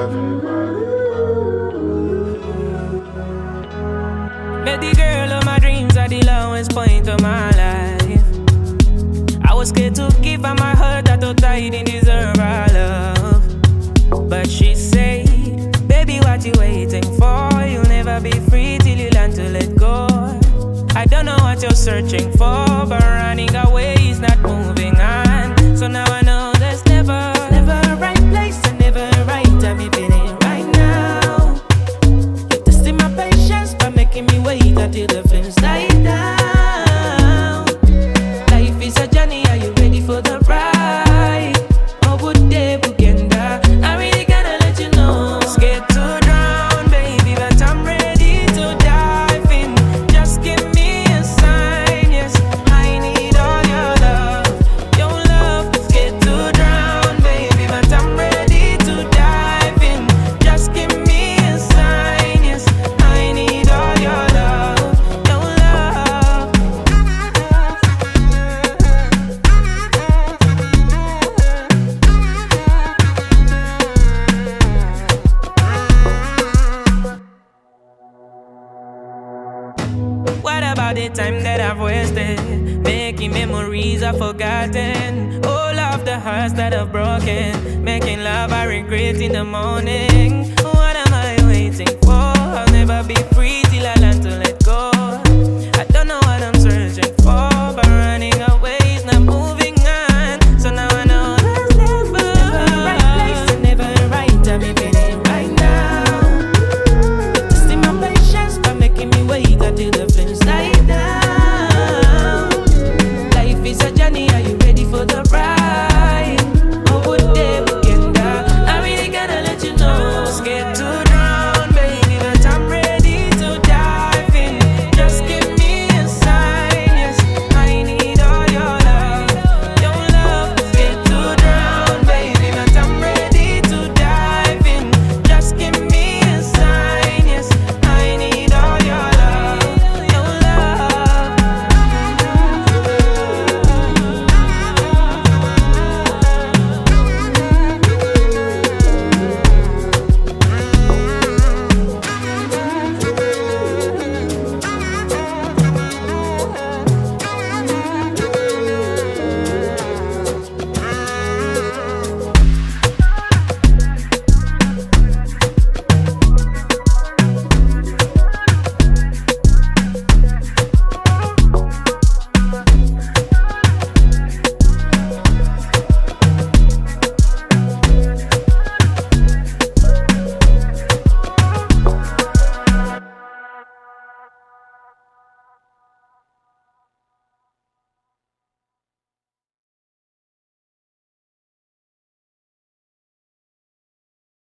Met the girl of my dreams at the lowest point of my life. I was scared to give her my heart, I thought I didn't deserve her love. But she said, baby, what you waiting for? You'll never be free till you learn to let go. I don't know what you're searching for, but running away is not moving on. So now I know there's never a right place and never a right time. If it ain't right now, you're testing my patience by making me wait until the flames die down. Life is a journey, are you ready for the ride? Or would they bugenda? I really gotta let you know. Scared to drown, baby, but I'm ready to dive in. Just give me a sign, yes, I need all your love. Your love. Scared to drown, baby, but I'm ready to dive in. Just give me a sign, yes, I need all your love. Your love. What about the time that I've wasted making memories I've forgotten? All of the hearts that I've broken, making love I regret in the morning. What am I waiting for? I'll never be free till I learn